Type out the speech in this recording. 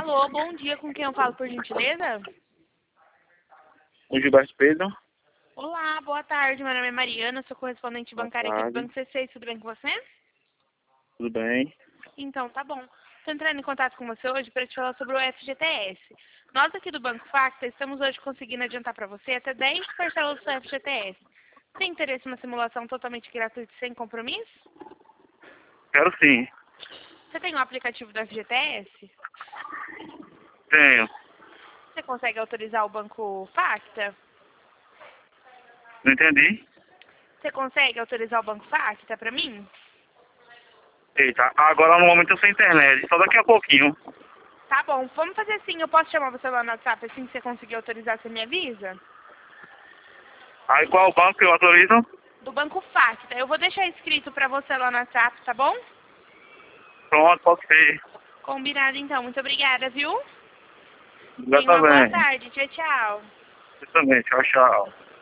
Alô, bom dia, com quem eu falo, por gentileza? O Gilberto Pedro. Olá, boa tarde, meu nome é Mariana, sou correspondente Boa bancária aqui do tarde. Banco C6, tudo bem com você? Tudo bem? Então, tá bom. Estou entrando em contato com você hoje para te falar sobre o FGTS. Nós aqui do Banco Facta estamos hoje conseguindo adiantar para você até 10 parcelas do seu FGTS. Tem interesse numa simulação totalmente gratuita e sem compromisso? Quero sim. Você tem o aplicativo do FGTS? Tenho. Você consegue autorizar o Banco Facta? Não entendi? Você consegue autorizar o Banco Facta para mim? Eita, agora no momento eu sem internet. Só daqui a pouquinho. Tá bom, vamos fazer assim, eu posso chamar você lá no WhatsApp assim que você conseguir autorizar, você me avisa? Aí qual banco que eu autorizo? Do Banco Facta. Eu vou deixar escrito pra você lá no WhatsApp, tá bom? Pronto, pode ser. Combinado então, muito obrigada, viu? Já Tenha uma boa também. tarde, tchau, tchau. Você também. Tchau, tchau.